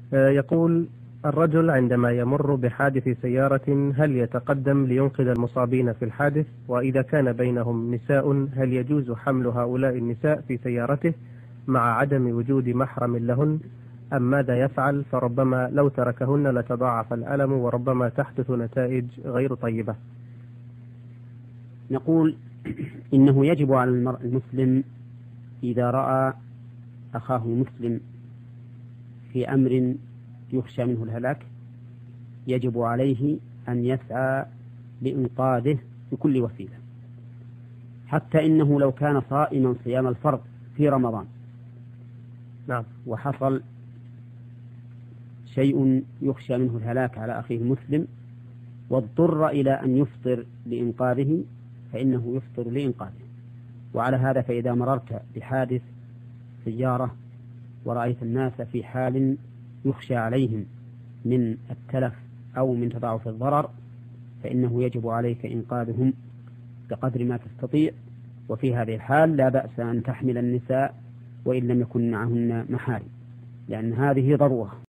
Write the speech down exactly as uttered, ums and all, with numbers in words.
يقول: الرجل عندما يمر بحادث سيارة هل يتقدم لينقذ المصابين في الحادث؟ وإذا كان بينهم نساء هل يجوز حمل هؤلاء النساء في سيارته مع عدم وجود محرم لهن، أم ماذا يفعل؟ فربما لو تركهن لتضاعف الألم وربما تحدث نتائج غير طيبة. نقول إنه يجب على المرء المسلم إذا رأى أخاه المسلم في أمر يخشى منه الهلاك يجب عليه أن يسعى لإنقاذه بكل وسيلة، حتى إنه لو كان صائما صيام الفرض في رمضان نعم وحصل شيء يخشى منه الهلاك على أخيه المسلم واضطر إلى أن يفطر لإنقاذه فإنه يفطر لإنقاذه. وعلى هذا فإذا مررت بحادث سيارة ورأيت الناس في حال يخشى عليهم من التلف أو من تضاعف الضرر فإنه يجب عليك إنقاذهم بقدر ما تستطيع، وفي هذه الحال لا بأس أن تحمل النساء وإن لم يكن معهن محارم، لأن هذه ضرورة.